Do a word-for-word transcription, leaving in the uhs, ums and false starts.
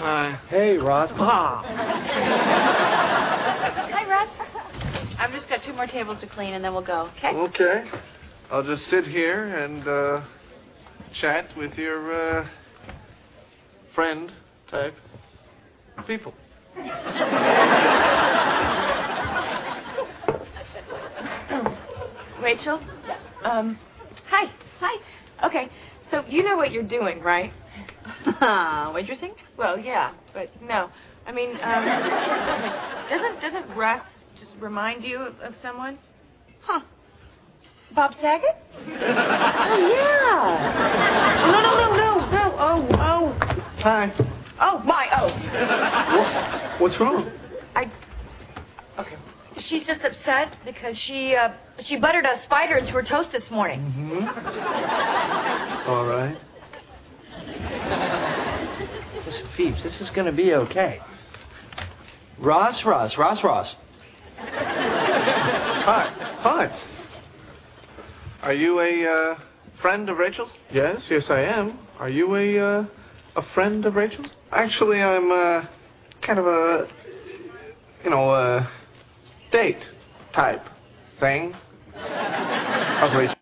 Hi. Hey, Ross. Ah. Hi, Russ. I've just got two more tables to clean, and then we'll go, okay? Okay. I'll just sit here and uh, chat with your uh, friend type people. Rachel? Um, hi. Hi. Okay, so you know what you're doing, right? Waitressing? Well, yeah, but no. I mean, um, doesn't doesn't Russ just remind you of, of someone? Huh. Bob Saget? Oh, yeah. No, no, no, no, no. Oh, oh. Hi. Oh, my, oh. What? What's wrong? I... Okay. She's just upset because she, uh, she buttered a spider into her toast this morning. Mm-hmm. All right. Listen, Phoebes, this is going to be okay. Ross, Ross, Ross, Ross. Hi. Hi. Are you a uh, friend of Rachel's? Yes, yes, I am. Are you a uh, a friend of Rachel's? Actually, I'm uh, kind of a, you know, a date type thing. How's Rachel?